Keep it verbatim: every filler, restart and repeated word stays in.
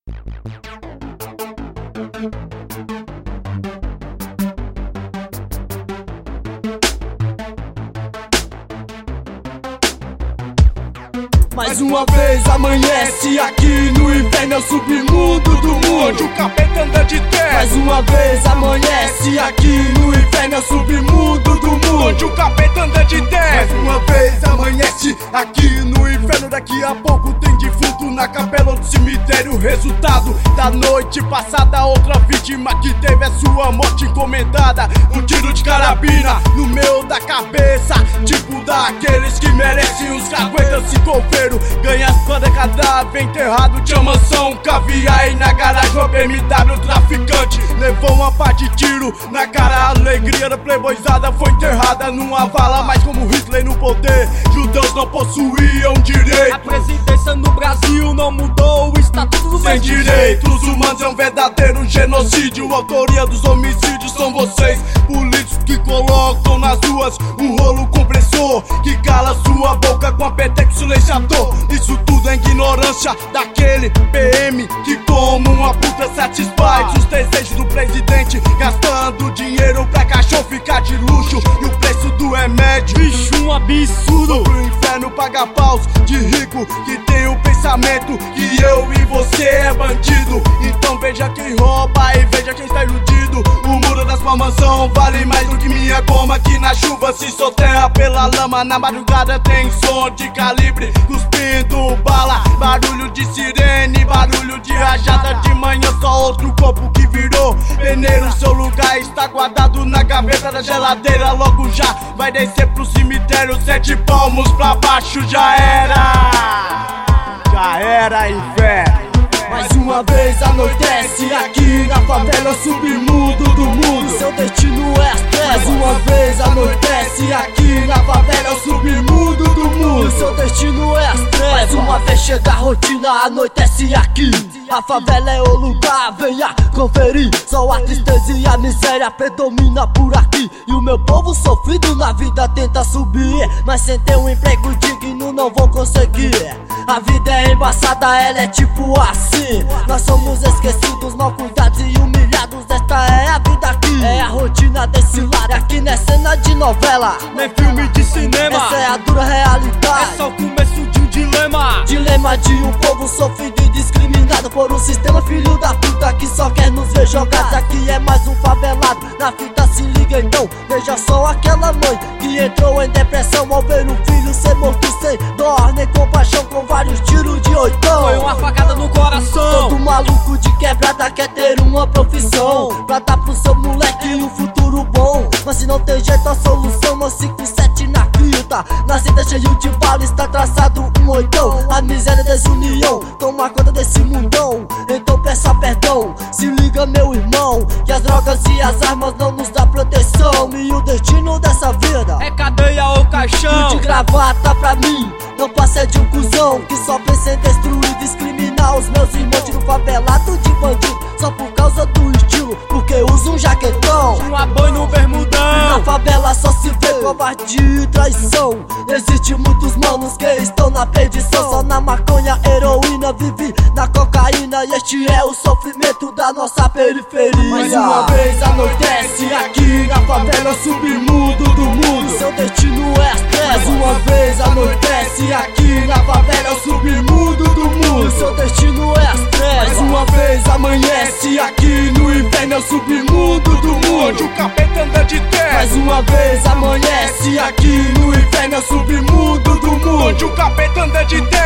Mais uma vez amanhece aqui no inferno, é o submundo do mundo, onde o capeta anda de terra. Mais uma vez amanhece aqui no inferno, é o submundo do mundo, onde o capeta anda de terra. Mais uma vez amanhece aqui no inferno, daqui a pouco tem defunto na capela do cemitério. Resultado da noite passada, outra vítima que teve a sua morte encomendada. Um tiro de carabina no meio da cabeça, tipo daqueles que merecem os caguetas se coveram. Ganha quando é cadáver enterrado, tinha mansão, caviar e na garagem uma B M W traficante. Levou uma pá de tiro na cara, a alegria da playboyzada foi enterrada numa vala. Mas como Hitler no poder, judeus não possuíam direito. A presidência no Brasil não mudou o estatuto do Sem direitos humanos é um verdadeiro genocídio. A autoria dos homicídios são vocês, políticos que colocam nas ruas um rolo compressor que cala sua boca com aperteco silenciador. Isso tudo é ignorância daquele P M que como uma puta satisfaz os desejos do presidente, gastando dinheiro pra cachorro ficar de luxo e o preço do remédio. Bicho, um absurdo. Pro inferno paga paus de rico que tem o pensamento que eu e você é bandido. Então veja quem rouba e veja quem está iludido. O muro da sua mansão vale mais do que minha goma, que na chuva se soterra pela lama. Na madrugada tem som de calibre cuspindo bala, barulho de sirene, barulho de rajada. De manhã só outro corpo que virou peneiro. Seu lugar está guardado na gaveta da geladeira. Logo já vai descer pro cemitério, sete palmos pra baixo. Já era, já era inferno. Mais uma vez anoitece aqui na favela, submundo do mundo, seu destino é as trevas. Mais uma vez anoitece aqui na favela, o submundo do mundo, seu destino é as trevas. Mais uma vez chega a rotina, anoitece aqui. A favela é o lugar, venha conferir. Só a tristeza e a miséria predomina por aqui. E o meu povo sofrido na vida tenta subir, mas sem ter um emprego digno não vão conseguir. A vida é embaçada, ela é tipo assim. Nós somos esquecidos, mal cuidados e humilhados. Esta é a vida aqui, é a rotina desse lar. Aqui não é cena de novela, nem filme de cinema. Essa é a dura realidade, é só o começo de um dilema. Dilema de um povo sofrido e discriminado por um sistema filho da puta que só quer nos ver jogados. Aqui é mais um favelado, na fita se liga então. Veja só aquela mãe que entrou em depressão ao ver o filho ser morto sem dó nem compaixão, com vários tiros de oitão. Foi uma facada no coração. Todo maluco de quebrada quer ter uma profissão pra dar pro seu moleque um futuro bom. Mas se não tem jeito a solução, no cinco e sete na fita, na cinta cheio de bala está traçado um oitão. A miséria e desunião toma conta desse mundão, então peça perdão. Se liga meu irmão, que as drogas e as armas não nos dá proteção. E o destino dessa vida é cadeia ou caixão. E de gravata pra mim não passa de um cuzão que só pensa em destruir e discriminar os meus irmãos. Tiro favelado de bandido só por causa do estilo, porque usa um jaquetão, um aboio no bermudão. Na favela só se vê covardia e traição. Existem muitos manos que estão na perdição, só na maconha, heroína, vive na cocaína. E este é o sofrimento da nossa periferia. Mais uma vez anoitece aqui na favela, submundo do mundo, seu destino é as trevas. Mais uma vez anoitece aqui na favela, o submundo do mundo, seu destino é as trevas. Mais uma vez amanhece aqui no inferno, é o submundo do mundo, onde o capeta anda de terra. Mais uma vez amanhece aqui no inferno, é o submundo do mundo, onde o capeta anda de terra.